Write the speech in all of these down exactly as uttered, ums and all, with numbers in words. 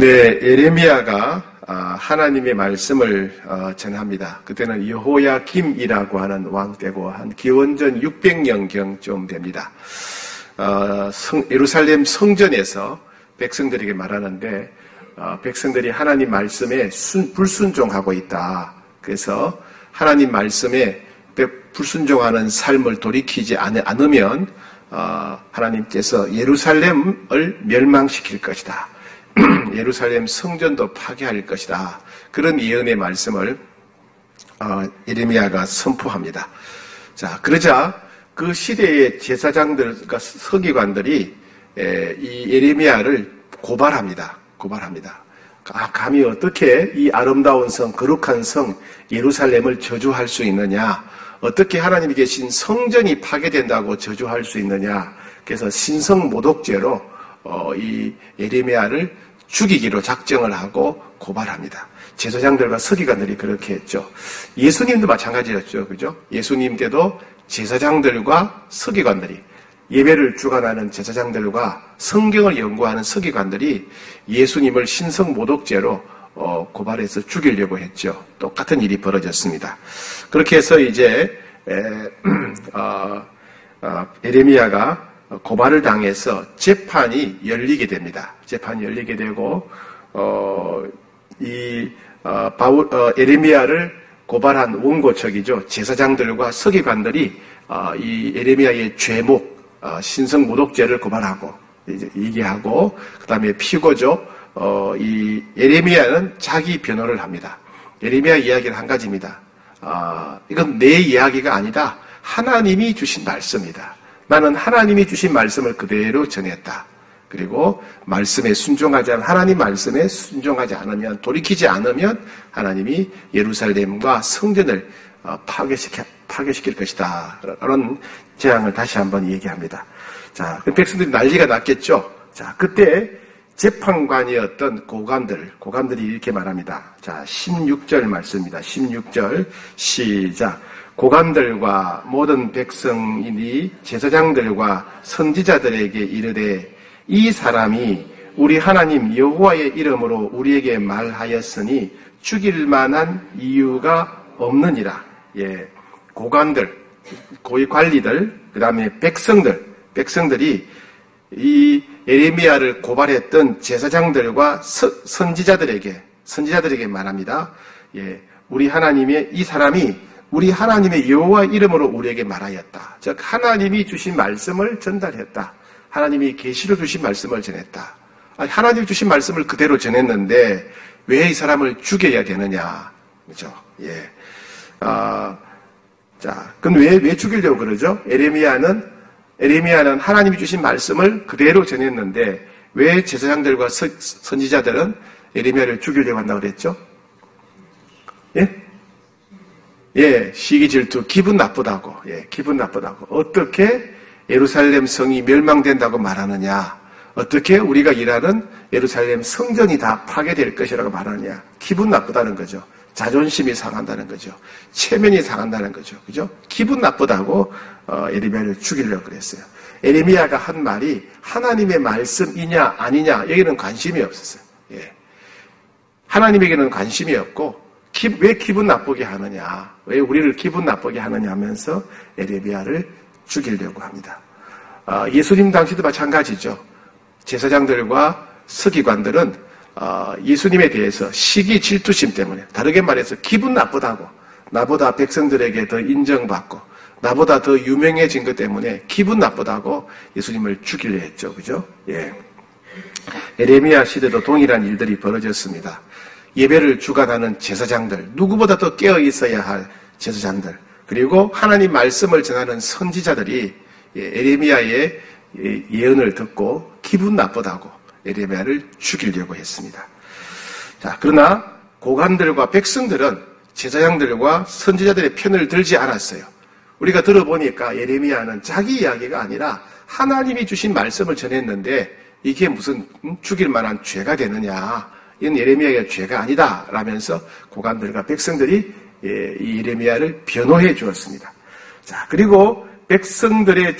네, 예레미야가 하나님의 말씀을 전합니다. 그때는 여호야김이라고 하는 왕 때고 한 기원전 육백 년경쯤 됩니다. 성, 예루살렘 성전에서 백성들에게 말하는데 백성들이 하나님 말씀에 순, 불순종하고 있다. 그래서 하나님 말씀에 불순종하는 삶을 돌이키지 않으면 하나님께서 예루살렘을 멸망시킬 것이다. 예루살렘 성전도 파괴할 것이다. 그런 예언의 말씀을 어, 예레미야가 선포합니다. 자, 그러자 그 시대의 제사장들과 서기관들이 에, 이 예레미야를 고발합니다. 고발합니다. 아, 감히 어떻게 이 아름다운 성, 거룩한 성 예루살렘을 저주할 수 있느냐? 어떻게 하나님이 계신 성전이 파괴된다고 저주할 수 있느냐? 그래서 신성 모독죄로 어, 이 예레미야를 죽이기로 작정을 하고 고발합니다. 제사장들과 서기관들이 그렇게 했죠. 예수님도 마찬가지였죠. 그죠? 예수님 때도 제사장들과 서기관들이, 예배를 주관하는 제사장들과 성경을 연구하는 서기관들이 예수님을 신성 모독죄로 어, 고발해서 죽이려고 했죠. 똑같은 일이 벌어졌습니다. 그렇게 해서 이제 에, 어, 어, 예레미야가 고발을 당해서 재판이 열리게 됩니다. 재판이 열리게 되고 어, 이 어, 바울, 어, 예레미야를 고발한 원고척이죠. 제사장들과 서기관들이 어, 이 예레미야의 죄목, 어, 신성 모독죄를 고발하고 이제 얘기하고 그다음에 피고죠. 어, 이 예레미야는 자기 변호를 합니다. 예레미야 이야기는 한 가지입니다. 어, 이건 내 이야기가 아니다. 하나님이 주신 말씀이다. 나는 하나님이 주신 말씀을 그대로 전했다. 그리고 말씀에 순종하지 않으면, 하나님 말씀에 순종하지 않으면, 돌이키지 않으면 하나님이 예루살렘과 성전을 파괴시켜, 파괴시킬 것이다. 그런 재앙을 다시 한번 얘기합니다. 자, 백성들이 난리가 났겠죠. 자, 그때 재판관이었던 고관들, 고관들이 이렇게 말합니다. 자, 십육 절 말씀입니다. 십육 절 시작. 고관들과 모든 백성이니 제사장들과 선지자들에게 이르되 이 사람이 우리 하나님 여호와의 이름으로 우리에게 말하였으니 죽일 만한 이유가 없느니라. 예, 고관들, 고위 관리들, 그 다음에 백성들, 백성들이 이 예레미야를 고발했던 제사장들과 서, 선지자들에게, 선지자들에게 말합니다. 예, 우리 하나님의 이 사람이 우리 하나님의 여호와 이름으로 우리에게 말하였다. 즉 하나님이 주신 말씀을 전달했다. 하나님이 계시로 주신 말씀을 전했다. 아니, 하나님이 주신 말씀을 그대로 전했는데 왜 이 사람을 죽여야 되느냐? 그렇죠? 예. 아, 자, 그럼 왜 왜 죽이려고 그러죠? 예레미야는 예레미야는 하나님이 주신 말씀을 그대로 전했는데 왜 제사장들과 서, 선지자들은 예레미야를 죽이려고 한다고 그랬죠? 예? 예, 시기 질투, 기분 나쁘다고, 예, 기분 나쁘다고. 어떻게 예루살렘 성이 멸망된다고 말하느냐? 어떻게 우리가 일하는 예루살렘 성전이 다 파괴될 것이라고 말하느냐? 기분 나쁘다는 거죠. 자존심이 상한다는 거죠. 체면이 상한다는 거죠. 그죠? 기분 나쁘다고, 어, 예레미야를 죽이려고 그랬어요. 예레미야가 한 말이 하나님의 말씀이냐, 아니냐, 여기는 관심이 없었어요. 예. 하나님에게는 관심이 없고, 기, 왜 기분 나쁘게 하느냐, 왜 우리를 기분 나쁘게 하느냐 하면서 예레미야를 죽이려고 합니다. 아, 예수님 당시도 마찬가지죠. 제사장들과 서기관들은 아, 예수님에 대해서 시기 질투심 때문에, 다르게 말해서 기분 나쁘다고, 나보다 백성들에게 더 인정받고 나보다 더 유명해진 것 때문에 기분 나쁘다고 예수님을 죽이려 했죠. 그죠? 예. 예레미야 시대도 동일한 일들이 벌어졌습니다. 예배를 주관하는 제사장들, 누구보다 더 깨어 있어야 할 제사장들, 그리고 하나님 말씀을 전하는 선지자들이 예레미야의 예언을 듣고 기분 나쁘다고 예레미야를 죽이려고 했습니다. 자, 그러나 고관들과 백성들은 제사장들과 선지자들의 편을 들지 않았어요. 우리가 들어보니까 예레미야는 자기 이야기가 아니라 하나님이 주신 말씀을 전했는데 이게 무슨 죽일 만한 죄가 되느냐, 이건 예레미야의 죄가 아니다 라면서 고관들과 백성들이 이 예레미야를 변호해 주었습니다. 자, 그리고 백성들의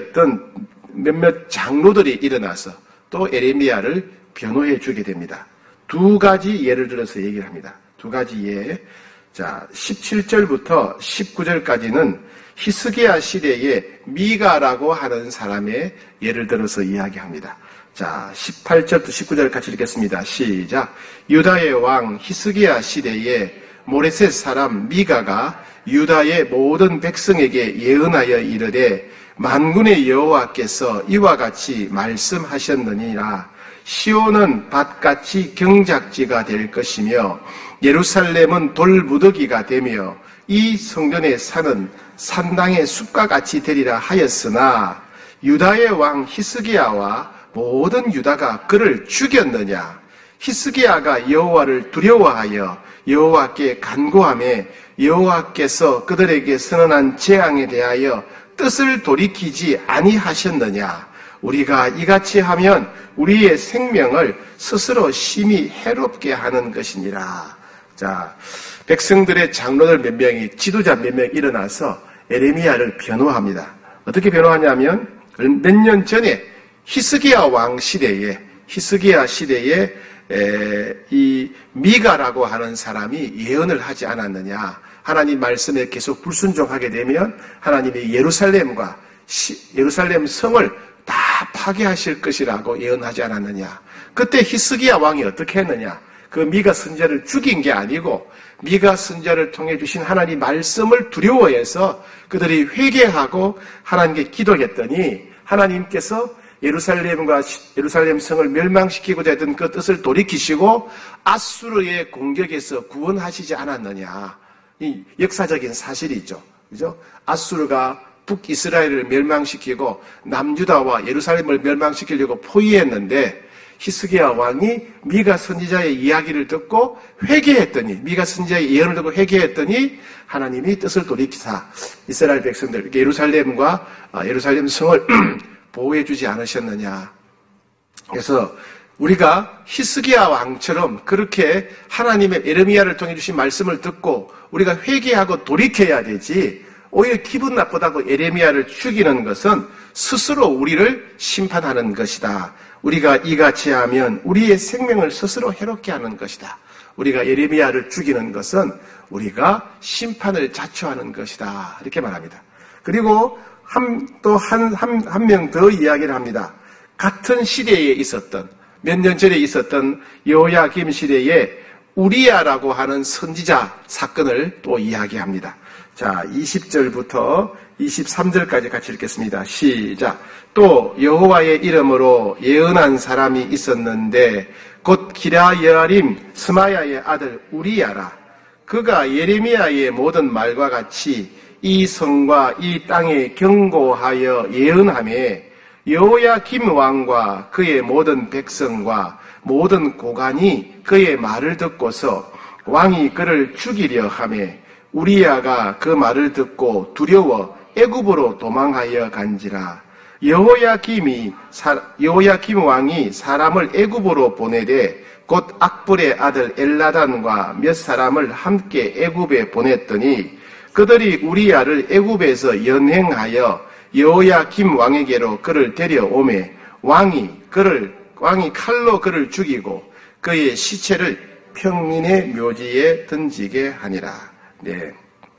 지도자였던 몇몇 장로들이 일어나서 또 예레미야를 변호해 주게 됩니다. 두 가지 예를 들어서 얘기를 합니다. 두 가지 예. 자, 십칠 절부터 십구 절까지는 히스기야 시대에 미가라고 하는 사람의 예를 들어서 이야기합니다. 자, 십팔 절부터 십구 절 같이 읽겠습니다. 시작. 유다의 왕 히스기야 시대에 모레셋 사람 미가가 유다의 모든 백성에게 예언하여 이르되 만군의 여호와께서 이와 같이 말씀하셨느니라. 시온은 밭같이 경작지가 될 것이며 예루살렘은 돌무더기가 되며 이 성전의 산은 산당의 숲과 같이 되리라 하였으나 유다의 왕 히스기야와 모든 유다가 그를 죽였느냐. 히스기야가 여호와를 두려워하여 여호와께 간구하며 여호와께서 그들에게 선언한 재앙에 대하여 뜻을 돌이키지 아니하셨느냐. 우리가 이같이 하면 우리의 생명을 스스로 심히 해롭게 하는 것이니라. 자, 백성들의 장로들 몇 명이, 지도자 몇 명이 일어나서 에레미야를 변호합니다. 어떻게 변호하냐면 몇 년 전에 히스기야 왕 시대에 히스기야 시대에 에, 이 미가라고 하는 사람이 예언을 하지 않았느냐. 하나님 말씀에 계속 불순종하게 되면 하나님이 예루살렘과 시, 예루살렘 성을 다 파괴하실 것이라고 예언하지 않았느냐. 그때 히스기야 왕이 어떻게 했느냐. 그 미가 선지자를 죽인 게 아니고 미가 선지자를 통해 주신 하나님 말씀을 두려워해서 그들이 회개하고 하나님께 기도했더니 하나님께서 예루살렘과 예루살렘 성을 멸망시키고자 했던 그 뜻을 돌이키시고 아수르의 공격에서 구원하시지 않았느냐. 이 역사적인 사실이죠. 그죠? 아수르가 북이스라엘을 멸망시키고 남유다와 예루살렘을 멸망시키려고 포위했는데 히스기야 왕이 미가 선지자의 이야기를 듣고 회개했더니 미가 선지자의 예언을 듣고 회개했더니 하나님이 뜻을 돌이키사 이스라엘 백성들 예루살렘과 예루살렘 성을 보호해 주지 않으셨느냐. 그래서 우리가 히스기야 왕처럼 그렇게 하나님의 예레미야를 통해 주신 말씀을 듣고 우리가 회개하고 돌이켜야 되지, 오히려 기분 나쁘다고 예레미야를 죽이는 것은 스스로 우리를 심판하는 것이다. 우리가 이같이 하면 우리의 생명을 스스로 해롭게 하는 것이다. 우리가 예레미야를 죽이는 것은 우리가 심판을 자초하는 것이다. 이렇게 말합니다. 그리고 한, 또 한, 한, 한 명 더 이야기를 합니다. 같은 시대에 있었던, 몇 년 전에 있었던 여호야김 시대에 우리야라고 하는 선지자 사건을 또 이야기합니다. 자, 이십 절부터 이십삼 절까지 같이 읽겠습니다. 시작. 또 여호와의 이름으로 예언한 사람이 있었는데 곧 기랴여아림 스마야의 아들 우리야라. 그가 예레미야의 모든 말과 같이 이 성과 이 땅에 경고하여 예언하며 여호야김 왕과 그의 모든 백성과 모든 고관이 그의 말을 듣고서 왕이 그를 죽이려 하며 우리야가 그 말을 듣고 두려워 애굽으로 도망하여 간지라. 여호야김이 여호야김 왕이 사람을 애굽으로 보내되 곧 악불의 아들 엘라단과 몇 사람을 함께 애굽에 보냈더니 그들이 우리야를 애굽에서 연행하여 여호야김 왕에게로 그를 데려오매 왕이 그를 왕이 칼로 그를 죽이고 그의 시체를 평민의 묘지에 던지게 하니라. 네.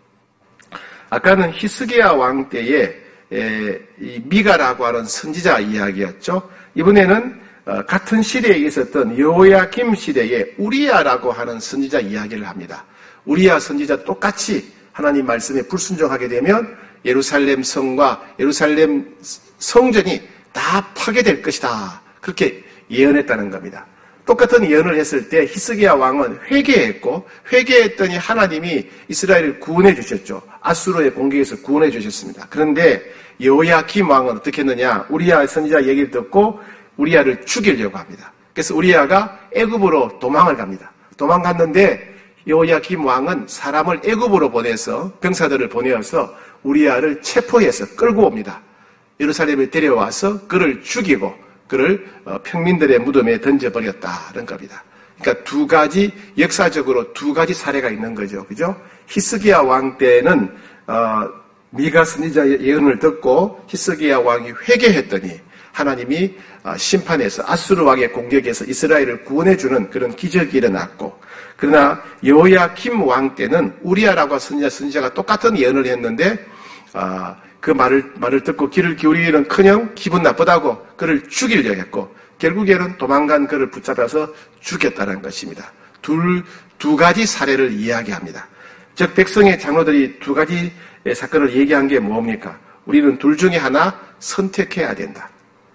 아까는 히스기야 왕 때에 에, 이 미가라고 하는 선지자 이야기였죠. 이번에는 어, 같은 시대에 있었던 여호야김 시대에 우리야라고 하는 선지자 이야기를 합니다. 우리야 선지자 똑같이 하나님 말씀에 불순종하게 되면 예루살렘 성과 예루살렘 성전이 다 파괴될 것이다. 그렇게 예언했다는 겁니다. 똑같은 예언을 했을 때 히스기야 왕은 회개했고 회개했더니 하나님이 이스라엘을 구원해 주셨죠. 아수르의 공격에서 구원해 주셨습니다. 그런데 여호야김 왕은 어떻게 했느냐? 우리야 선지자 얘기를 듣고 우리야를 죽이려고 합니다. 그래서 우리야가 애굽으로 도망을 갑니다. 도망갔는데 여호야김 왕은 사람을 애굽으로 보내서 병사들을 보내어서 우리야를 체포해서 끌고 옵니다. 예루살렘에 데려와서 그를 죽이고 그를 평민들의 무덤에 던져버렸다는 겁니다. 그러니까 두 가지, 역사적으로 두 가지 사례가 있는 거죠. 그죠? 히스기야 왕 때는, 어, 미가 선지자의 예언을 듣고 히스기야 왕이 회개했더니 하나님이 심판에서 아수르 왕의 공격에서 이스라엘을 구원해주는 그런 기적이 일어났고, 그러나 여호야킴 왕 때는 우리아라고 선지자, 선지자가 똑같은 예언을 했는데 아, 그 말을, 말을 듣고 귀를 기울이기는 커녕 기분 나쁘다고 그를 죽이려 했고, 결국에는 도망간 그를 붙잡아서 죽였다는 것입니다. 둘, 두 가지 사례를 이야기합니다. 즉, 백성의 장로들이 두 가지 사건을 얘기한 게 뭡니까? 우리는 둘 중에 하나 선택해야 된다.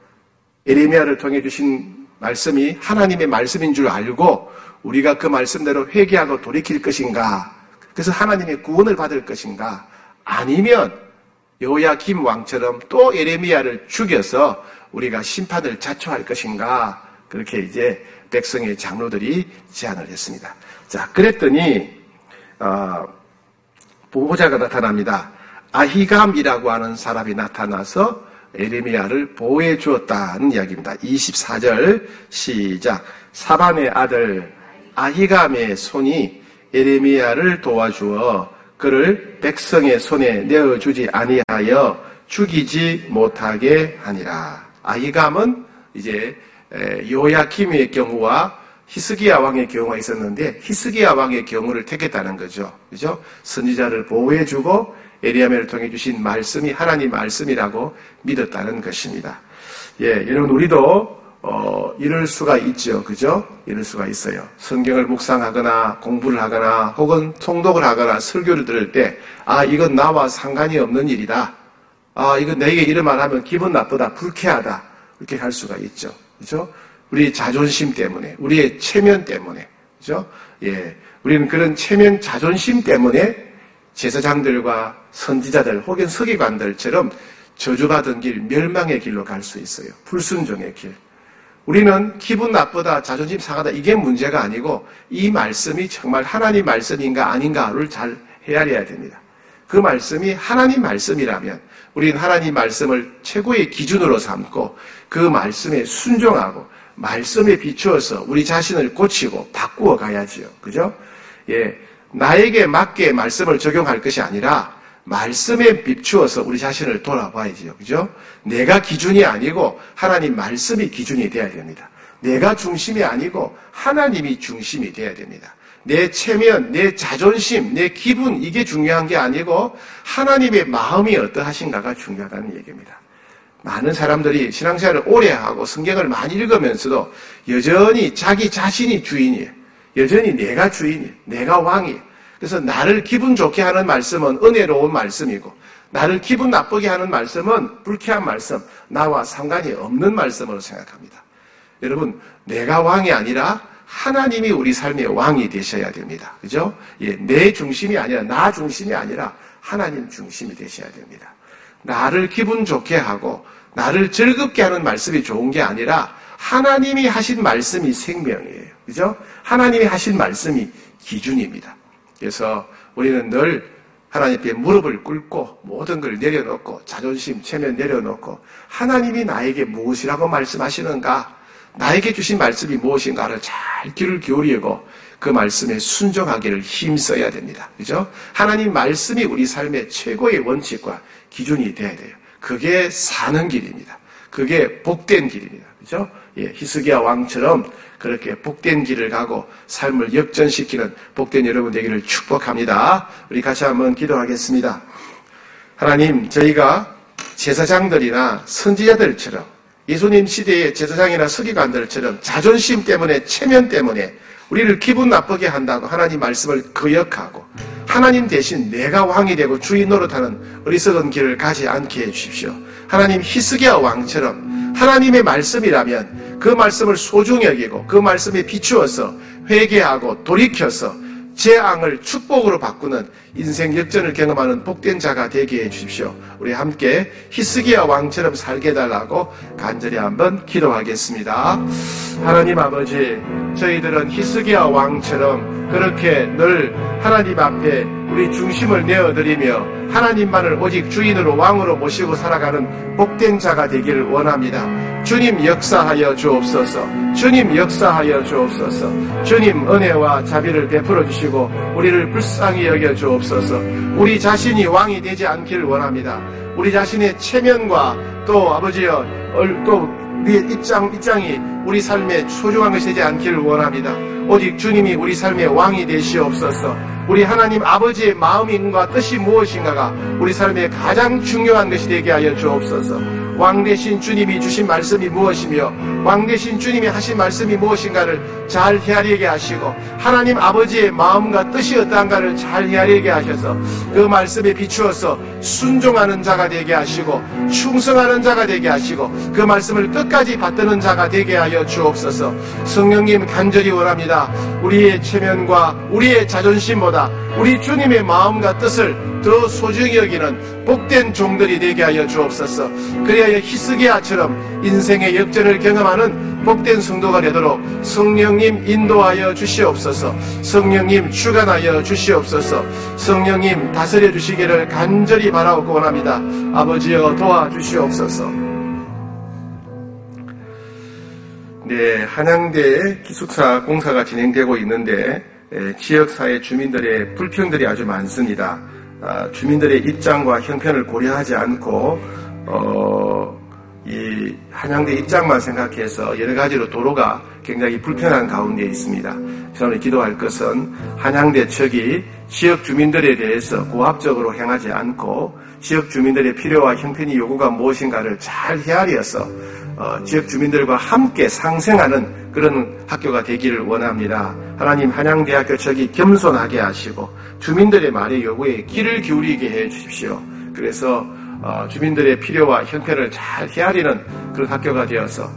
에레미야를 통해 주신 말씀이 하나님의 말씀인 줄 알고 우리가 그 말씀대로 회개하고 돌이킬 것인가? 그래서 하나님의 구원을 받을 것인가? 아니면 여호야김 왕처럼 또 에레미야를 죽여서 우리가 심판을 자초할 것인가? 그렇게 이제 백성의 장로들이 제안을 했습니다. 자, 그랬더니 어, 보호자가 나타납니다. 아히감이라고 하는 사람이 나타나서 에레미야를 보호해 주었다는 이야기입니다. 이십사 절 시작. 사반의 아들 아히감의 손이 에레미야를 도와주어 그를 백성의 손에 내어주지 아니하여 죽이지 못하게 하니라. 아히감은 이제 요야킴의 경우와 히스기야 왕의 경우가 있었는데 히스기야 왕의 경우를 택했다는 거죠. 그죠? 선지자를 보호해주고 에레미야를 통해 주신 말씀이 하나님 말씀이라고 믿었다는 것입니다. 예, 여러분 우리도 어, 이럴 수가 있죠. 그죠? 이럴 수가 있어요. 성경을 묵상하거나 공부를 하거나 혹은 통독을 하거나 설교를 들을 때 아, 이건 나와 상관이 없는 일이다. 아, 이건 내게 이런 말 하면 기분 나쁘다, 불쾌하다. 이렇게 할 수가 있죠. 그죠? 우리 자존심 때문에, 우리의 체면 때문에. 그죠? 예. 우리는 그런 체면, 자존심 때문에 제사장들과 선지자들 혹은 서기관들처럼 저주받은 길, 멸망의 길로 갈 수 있어요. 불순종의 길. 우리는 기분 나쁘다, 자존심 상하다 이게 문제가 아니고 이 말씀이 정말 하나님 말씀인가 아닌가를 잘 헤아려야 됩니다. 그 말씀이 하나님 말씀이라면 우리는 하나님 말씀을 최고의 기준으로 삼고 그 말씀에 순종하고 말씀에 비추어서 우리 자신을 고치고 바꾸어 가야지요. 그죠? 예. 나에게 맞게 말씀을 적용할 것이 아니라 말씀에 비추어서 우리 자신을 돌아봐야지요. 그죠? 내가 기준이 아니고 하나님 말씀이 기준이 돼야 됩니다. 내가 중심이 아니고 하나님이 중심이 돼야 됩니다. 내 체면, 내 자존심, 내 기분 이게 중요한 게 아니고 하나님의 마음이 어떠하신가가 중요하다는 얘기입니다. 많은 사람들이 신앙생활을 오래 하고 성경을 많이 읽으면서도 여전히 자기 자신이 주인이에요. 여전히 내가 주인이에요. 내가 왕이에요. 그래서 나를 기분 좋게 하는 말씀은 은혜로운 말씀이고 나를 기분 나쁘게 하는 말씀은 불쾌한 말씀, 나와 상관이 없는 말씀으로 생각합니다. 여러분, 내가 왕이 아니라 하나님이 우리 삶의 왕이 되셔야 됩니다. 그죠? 예, 내 중심이 아니라 나 중심이 아니라 하나님 중심이 되셔야 됩니다. 나를 기분 좋게 하고 나를 즐겁게 하는 말씀이 좋은 게 아니라 하나님이 하신 말씀이 생명이에요. 그죠? 하나님이 하신 말씀이 기준입니다. 그래서 우리는 늘 하나님께 무릎을 꿇고 모든 걸 내려놓고 자존심, 체면 내려놓고 하나님이 나에게 무엇이라고 말씀하시는가, 나에게 주신 말씀이 무엇인가를 잘 귀를 기울이고 그 말씀에 순종하기를 힘써야 됩니다. 그죠? 하나님 말씀이 우리 삶의 최고의 원칙과 기준이 돼야 돼요. 그게 사는 길입니다. 그게 복된 길입니다. 그죠? 예, 히스기야 왕처럼 그렇게 복된 길을 가고 삶을 역전시키는 복된 여러분 되기를 축복합니다. 우리 같이 한번 기도하겠습니다. 하나님, 저희가 제사장들이나 선지자들처럼 예수님 시대의 제사장이나 서기관들처럼 자존심 때문에 체면 때문에 우리를 기분 나쁘게 한다고 하나님 말씀을 거역하고 하나님 대신 내가 왕이 되고 주인 노릇하는 어리석은 길을 가지 않게 해주십시오. 하나님 히스기야 왕처럼 하나님의 말씀이라면 그 말씀을 소중히 여기고 그 말씀에 비추어서 회개하고 돌이켜서 재앙을 축복으로 바꾸는 인생 역전을 경험하는 복된 자가 되게 해주십시오. 우리 함께 히스기야 왕처럼 살게 해달라고 간절히 한번 기도하겠습니다. 하나님 아버지, 저희들은 히스기야 왕처럼 그렇게 늘 하나님 앞에 우리 중심을 내어드리며 하나님만을 오직 주인으로 왕으로 모시고 살아가는 복된 자가 되기를 원합니다. 주님 역사하여 주옵소서. 주님 역사하여 주옵소서. 주님 은혜와 자비를 베풀어 주시고 우리를 불쌍히 여겨 주옵소서. 우리 자신이 왕이 되지 않기를 원합니다. 우리 자신의 체면과 또 아버지여 또 우리의 입장, 입장이 우리 삶에 소중한 것이 되지 않기를 원합니다. 오직 주님이 우리 삶의 왕이 되시옵소서. 우리 하나님 아버지의 마음인과 뜻이 무엇인가가 우리 삶의 가장 중요한 것이 되게 하여 주옵소서. 왕 대신 주님이 주신 말씀이 무엇이며 왕 대신 주님이 하신 말씀이 무엇인가를 잘 헤아리게 하시고 하나님 아버지의 마음과 뜻이 어떠한가를 잘 헤아리게 하셔서 그 말씀에 비추어서 순종하는 자가 되게 하시고 충성하는 자가 되게 하시고 그 말씀을 끝까지 받드는 자가 되게 하여 주옵소서. 성령님 간절히 원합니다. 우리의 체면과 우리의 자존심보다 우리 주님의 마음과 뜻을 더 소중히 여기는 복된 종들이 되게 하여 주옵소서. 그리하여 히스기야처럼 인생의 역전을 경험하는 복된 성도가 되도록 성령님 인도하여 주시옵소서. 성령님 주관하여 주시옵소서. 성령님 다스려 주시기를 간절히 바라옵고 원합니다. 아버지여 도와주시옵소서. 네, 한양대 기숙사 공사가 진행되고 있는데 지역사회 주민들의 불평들이 아주 많습니다. 아, 주민들의 입장과 형편을 고려하지 않고 어, 이 한양대 입장만 생각해서 여러 가지로 도로가 굉장히 불편한 가운데 있습니다. 저는 기도할 것은 한양대 측이 지역 주민들에 대해서 고압적으로 행하지 않고 지역 주민들의 필요와 형편이 요구가 무엇인가를 잘 헤아려서 어, 지역 주민들과 함께 상생하는 그런 학교가 되기를 원합니다. 하나님 한양대학교 측이 겸손하게 하시고 주민들의 말의 요구에 귀를 기울이게 해 주십시오. 그래서 어, 주민들의 필요와 형편을 잘 헤아리는 그런 학교가 되어서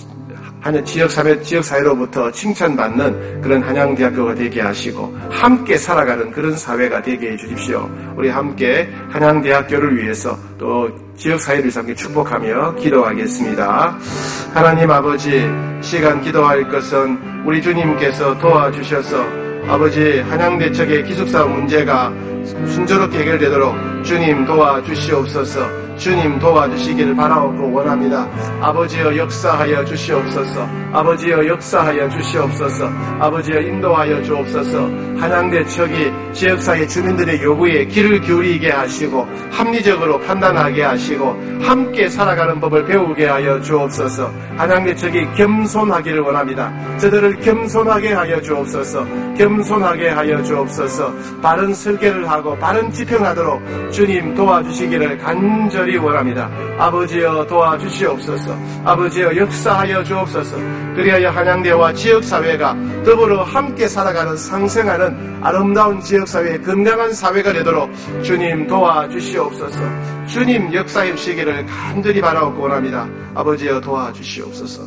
한양 지역사회, 지역사회로부터 칭찬받는 그런 한양대학교가 되게 하시고 함께 살아가는 그런 사회가 되게 해 주십시오. 우리 함께 한양대학교를 위해서 또 지역사회를 위해서 함께 축복하며 기도하겠습니다. 하나님 아버지, 시간 기도할 것은 우리 주님께서 도와주셔서 아버지 한양대 측의 기숙사 문제가 순조롭게 해결되도록 주님 도와주시옵소서. 주님 도와주시기를 바라옵고 원합니다. 아버지여 역사하여 주시옵소서. 아버지여 역사하여 주시옵소서. 아버지여 인도하여 주옵소서. 한양대 측이 지역사회 주민들의 요구에 귀를 기울이게 하시고 합리적으로 판단하게 하시고 함께 살아가는 법을 배우게 하여 주옵소서. 한양대 측이 겸손하기를 원합니다. 저들을 겸손하게 하여 주옵소서. 겸손하게 하여 주옵소서. 바른 설계를 하고 바른 지평하도록 주님 도와주시기를 간절히 원합니다. 아버지여 도와주시옵소서. 아버지여 역사하여 주옵소서. 그리하여 한양대와 지역사회가 더불어 함께 살아가는 상생하는 아름다운 지역사회의 건강한 사회가 되도록 주님 도와주시옵소서. 주님 역사해 주시기를 간절히 바라옵고 원합니다. 아버지여 도와주시옵소서.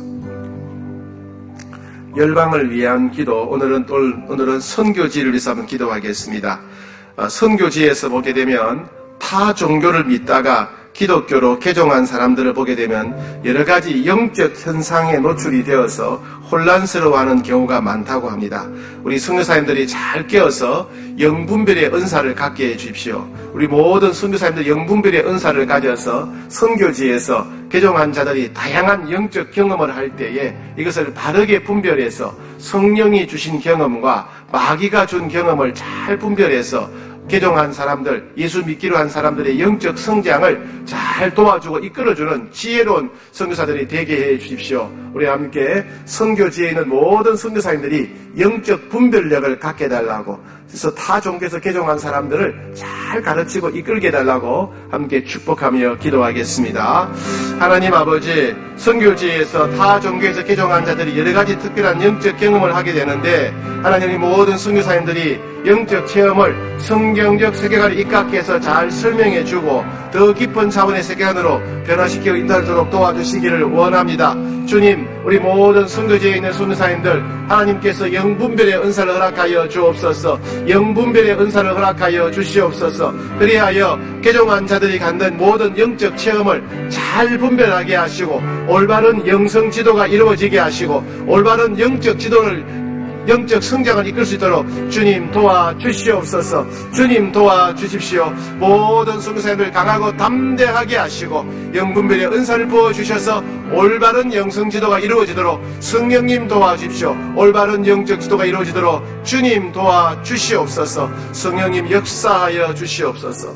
열방을 위한 기도, 오늘은 또 오늘은 선교지를 위해서 한번 기도하겠습니다. 선교지에서 보게 되면 타 종교를 믿다가 기독교로 개종한 사람들을 보게 되면 여러 가지 영적 현상에 노출이 되어서 혼란스러워하는 경우가 많다고 합니다. 우리 선교사님들이 잘 깨어서 영분별의 은사를 갖게 해 주십시오. 우리 모든 선교사님들 영분별의 은사를 가져서 선교지에서 개종한 자들이 다양한 영적 경험을 할 때에 이것을 바르게 분별해서 성령이 주신 경험과 마귀가 준 경험을 잘 분별해서 개종한 사람들, 예수 믿기로 한 사람들의 영적 성장을 잘 도와주고 이끌어주는 지혜로운 선교사들이 되게 해 주십시오. 우리 함께 선교지에 있는 모든 선교사님들이 영적 분별력을 갖게 해달라고, 그래서 타 종교에서 개종한 사람들을 잘 가르치고 이끌게 해달라고 함께 축복하며 기도하겠습니다. 하나님 아버지, 선교지에서 타 종교에서 개종한 자들이 여러 가지 특별한 영적 경험을 하게 되는데 하나님이 모든 선교사님들이 영적 체험을 성경적 세계관을 입각해서 잘 설명해주고 더 깊은 차원의 세계관으로 변화시키고 인도하도록 도와주시기를 원합니다. 주님, 우리 모든 선교지에 있는 선교사님들 하나님께서 영분별의 은사를 허락하여 주옵소서. 영분별의 은사를 허락하여 주시옵소서. 그리하여 개종한 자들이 갖는 모든 영적 체험을 잘 분별하게 하시고 올바른 영성 지도가 이루어지게 하시고 올바른 영적 지도를 영적 성장을 이끌 수 있도록 주님 도와주시옵소서. 주님 도와주십시오. 모든 성도사님들 강하고 담대하게 하시고 영분별의 은사를 부어주셔서 올바른 영성지도가 이루어지도록 성령님 도와주십시오. 올바른 영적 지도가 이루어지도록 주님 도와주시옵소서. 성령님 역사하여 주시옵소서.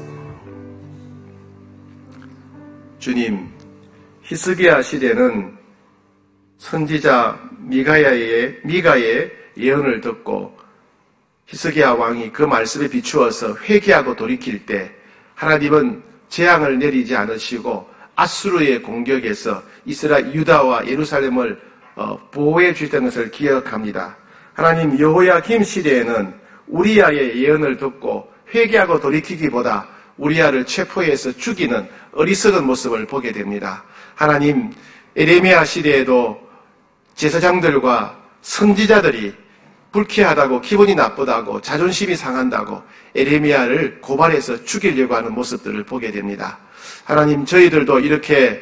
주님, 히스기야 시대는 선지자 미가야의 미가의 예언을 듣고 히스기야 왕이 그 말씀에 비추어서 회개하고 돌이킬 때 하나님은 재앙을 내리지 않으시고 아수르의 공격에서 이스라엘 유다와 예루살렘을 보호해 주셨다는 것을 기억합니다. 하나님, 여호야김 시대에는 우리야의 예언을 듣고 회개하고 돌이키기보다 우리야를 체포해서 죽이는 어리석은 모습을 보게 됩니다. 하나님, 에레미야 시대에도 제사장들과 선지자들이 불쾌하다고, 기분이 나쁘다고, 자존심이 상한다고 에레미야를 고발해서 죽이려고 하는 모습들을 보게 됩니다. 하나님, 저희들도 이렇게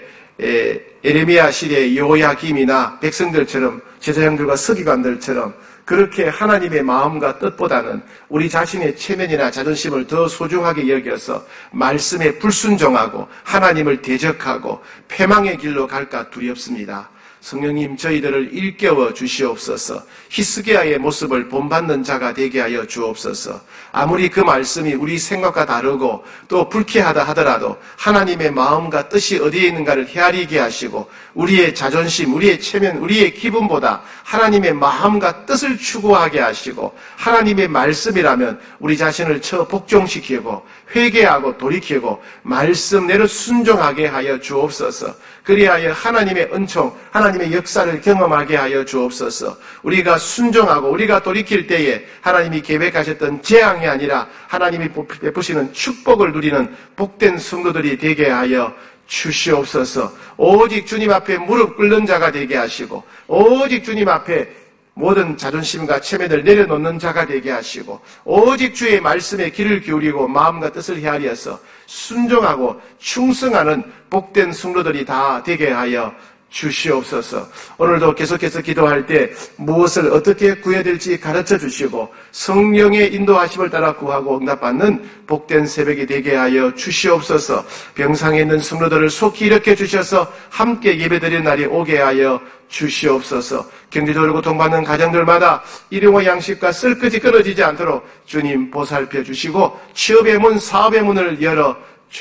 에레미야 시대의 여호야김이나 백성들처럼, 제사장들과 서기관들처럼 그렇게 하나님의 마음과 뜻보다는 우리 자신의 체면이나 자존심을 더 소중하게 여겨서 말씀에 불순종하고 하나님을 대적하고 패망의 길로 갈까 두렵습니다. 성령님, 저희들을 일깨워 주시옵소서. 히스기야의 모습을 본받는 자가 되게 하여 주옵소서. 아무리 그 말씀이 우리 생각과 다르고 또 불쾌하다 하더라도 하나님의 마음과 뜻이 어디에 있는가를 헤아리게 하시고 우리의 자존심, 우리의 체면, 우리의 기분보다 하나님의 마음과 뜻을 추구하게 하시고 하나님의 말씀이라면 우리 자신을 처 복종시키고 회개하고 돌이키고 말씀대로 순종하게 하여 주옵소서. 그리하여 하나님의 은총, 하나님의 역사를 경험하게 하여 주옵소서. 우리가 순종하고 우리가 돌이킬 때에 하나님이 계획하셨던 재앙이 아니라 하나님이 베푸시는 축복을 누리는 복된 성도들이 되게 하여 주시옵소서. 오직 주님 앞에 무릎 꿇는 자가 되게 하시고 오직 주님 앞에 모든 자존심과 체면을 내려놓는 자가 되게 하시고 오직 주의 말씀에 귀를 기울이고 마음과 뜻을 헤아려서 순종하고 충성하는 복된 성도들이 다 되게 하여 주시옵소서. 오늘도 계속해서 기도할 때 무엇을 어떻게 구해야 될지 가르쳐 주시고 성령의 인도하심을 따라 구하고 응답받는 복된 새벽이 되게 하여 주시옵소서. 병상에 있는 성도들을 속히 일으켜 주셔서 함께 예배드리는 날이 오게 하여 주시옵소서. 경제적으로 고통받는 가정들마다 일용할 양식과 쓸것이 끊어지지 않도록 주님 보살펴 주시고 취업의 문, 사업의 문을 열어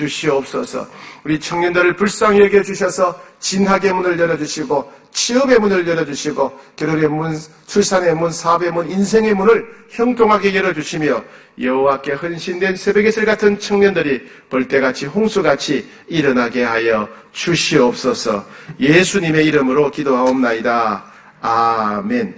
주시옵소서. 우리 청년들을 불쌍히 여겨주셔서 진학의 문을 열어주시고 취업의 문을 열어주시고 결혼의 문, 출산의 문, 사업의 문, 인생의 문을 형통하게 열어주시며 여호와께 헌신된 새벽의 슬 같은 청년들이 벌떼같이 홍수같이 일어나게 하여 주시옵소서. 예수님의 이름으로 기도하옵나이다. 아멘.